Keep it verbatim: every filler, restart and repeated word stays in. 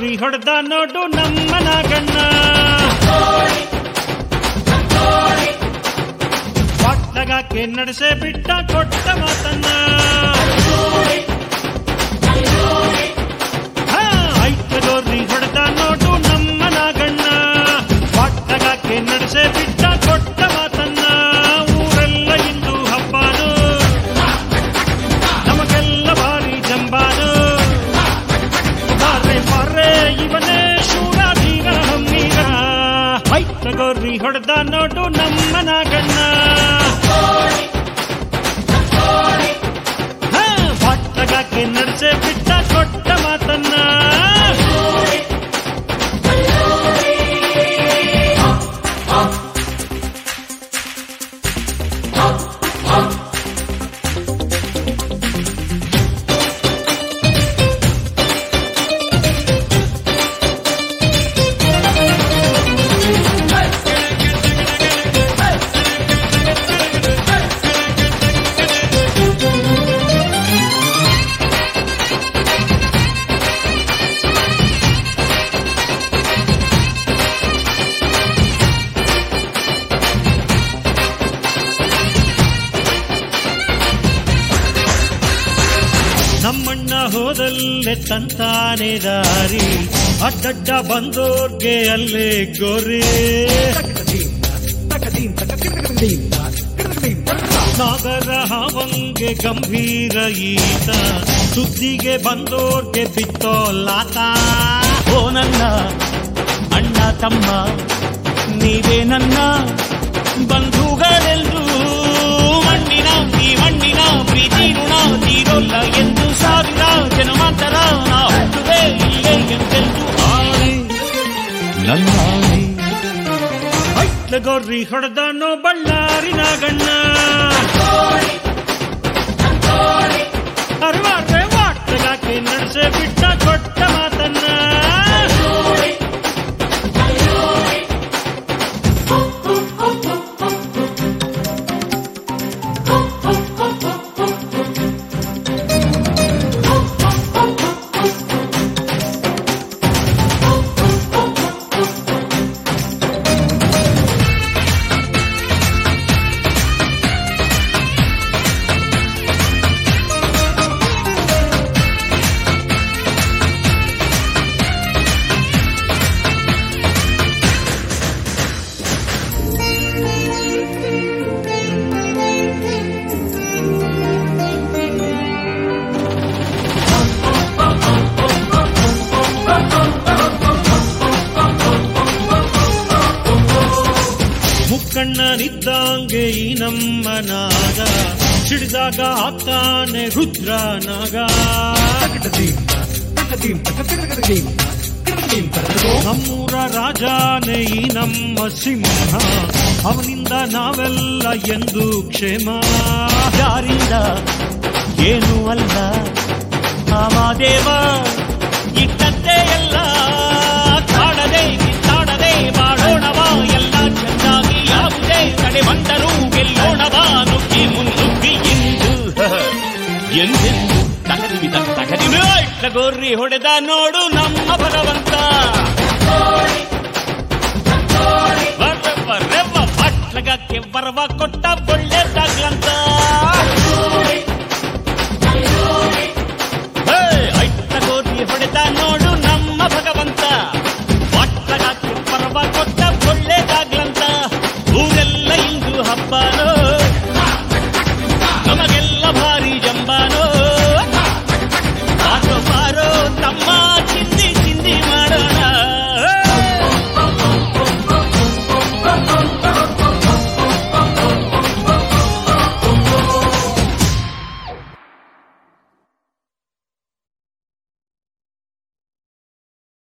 ಗೊರ್ರಿ ಹೊಡೆದ ನೋಡು ನಮ್ಮ ನಾಗಣ್ಣ. ಬಾಟ್ಲಗಾಕೆ ನಡೆಸೆ ಬಿಟ್ಟ ಕೊಟ್ಟ ಮಾತನ್ನ. ಐಕ್ಯ ಗೊರ್ರಿ ಹೊಡೆದ ನೋಡು ನಮ್ಮ ನಾಗಣ್ಣ. ಬಾಟ್ಲಗಾಕೆ ನಡೆಸೆ ಬಿಟ್ಟ ಕೊಟ್ಟ ಮಾತನ್ನ. ಊರೆಲ್ಲ ಇಂದು ಹಬ್ಬಾನು, ನಮಗೆಲ್ಲ ಭಾರಿ ಜಂಬಾನು. ಬಾರೆ ಬಾರೆ ಇವನೇ ಶೂರ ಧೀರ ಹಮ್ಮೀರ. ಐಕ್ಯ ಗೊರ್ರಿ ಹೊಡೆದ ನೋಡು ನಮ್ಮ ನಾಗಣ್ಣ. ಬಾಟ್ಲಗಾಕೆ ನಡೆಸೆ ಬಿಟ್ಟ ಕೊಟ್ಟ ಮಾತನ್ನ. ನಮ್ಮಣ್ಣ ಹೋದಲ್ಲೇ ತಂತಾನೆ ದಾರಿ, ಅಡ್ಡಡ್ಡ ಬಂದೋರ್ಗೆ ಅಲ್ಲೇ ಗೋರಿ. ನಾಗರ ಹಾವಂಗೆ ಗಂಭೀರ ಈತ, ಸುದ್ದಿಗೆ ಬಂದೋರ್ಗೆ ಬಿತ್ತೋಲಾತ. ಓ ನನ್ನ ಅಣ್ಣ ತಮ್ಮ ನೀವೇ ನನ್ನ ಬಂಧುಗಳೆಲ್ಲರೂ. ಮಣ್ಣಿನ ಈ ಮಣ್ಣಿನ ಪ್ರೀತಿ ಋಣ ತೀರೋಲ್ಲ ಎಂದು ಸಾವಿರ ಜನ್ಮಾಂತರ ನಾ ಹುಟ್ಟುವೆ ಇಲ್ಲೇ ಎಂದೆಂದು ಆಣೆ ನನ್ನಾಣೆ. ಐಕ್ಯ ಗೊರ್ರಿ ಹೊಡೆದನೋ ಬಳ್ಳಾರಿ ನಾಗಣ್ಣ. ಅರ್ವಾರೆ ವಾಟ್ಲಗಾಕೆ ನಡೆಸೆ ಬಿಟ್ಟ ಕೊಟ್ಟ ಮಾತನ್ನ. ಮುಕ್ಕಣ್ಣನಿದ್ದಂಗೆ ಈ ನಮ್ಮ ನಾಗ, ಸಿಡಿದಾಗ ಆಗ್ತಾನೆ ರುದ್ರ ನಾಗ. ನಮ್ಮೂರ ರಾಜಾನೆ ಈ ನಮ್ಮ ಸಿಂಹ, ಅವನಿಂದ ನಾವೆಲ್ಲ ಎಂದು ಕ್ಷೇಮ. ಯಾರಿಂದ ಏನೂ ಅಲ್ಲ ಮಾದೇವ ಇಟ್ಟಂತೆ ಎಲ್ಲ, ಕಾಡದೆ ಕಿತ್ತಾಡದೆ ಮಾಡೋಣವ ಎಲ್ಲ ಚೆನ್ನಾಗಿ. ಯಾವುದೇ ಕಡೆ ಬಂದರೂ ಗೆಲ್ಲೋಣವ ನುಗ್ಗಿ ಮುನ್ನುಗ್ಗಿ ಎಂದು ಎಂದೆಂದು ತಗದಿವಿ ತಗದಿವಿ. ಐಕ್ಯ ಗೊರ್ರಿ ಹೊಡೆದ ನೋಡು ನಮ್ಮ ಭಗವಂತ. ಬಾಟ್ಲಗಾಕೆ ಬರವ ಕೊಟ್ಟ ಒಳ್ಳೆ ತಗ್ಲಂತ.